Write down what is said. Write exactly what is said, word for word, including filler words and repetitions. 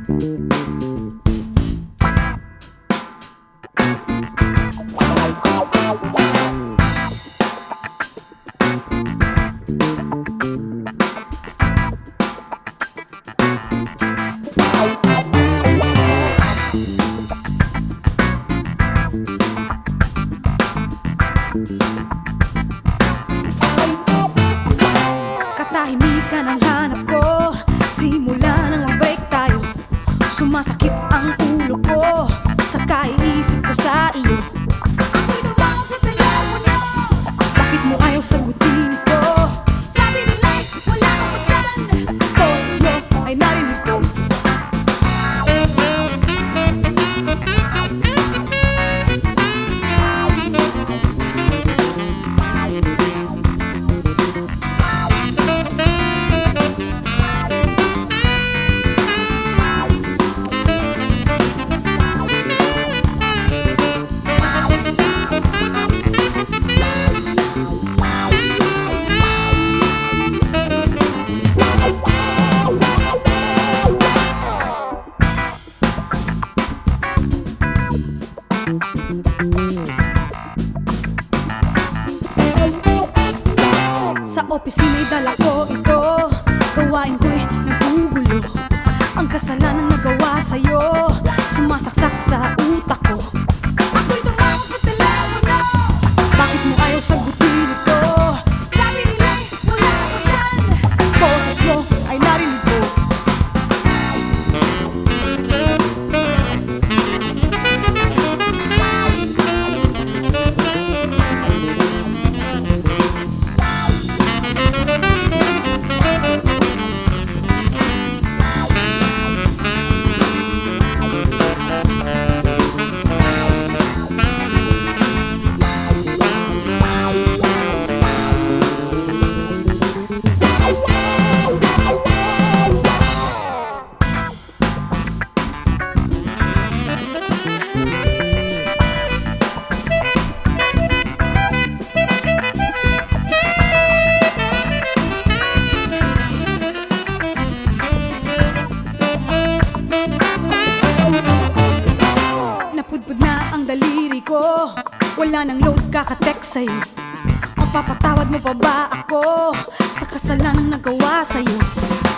Katahimikan ang hanap ko, simula nang mag-break tayo. Sumasakit ang ulo ko sa kaiisip ko sa iyo. Ako'y tumawag sa telepono, bakit mo ayaw sagutin ito? Sabi nila'y wala ka pa dyan, boses mo ay narinig ko. Sa opisina'y dala ko ito, gawain ko'y nagugulo. Ang kasalanan nagawa sa'yo, sumasaksak sa utak ko. Ako'y tumawag sa telepono, bakit mo ayaw sagutin ito? Sabi nila'y wala ka pa dyan, boses mo ay narinig ko. Napudpud na ang daliri ko, wala nang load kakatext sa'yo. Mapapatawad mo pa ba ako sa kasalanang nagawa sa'yo?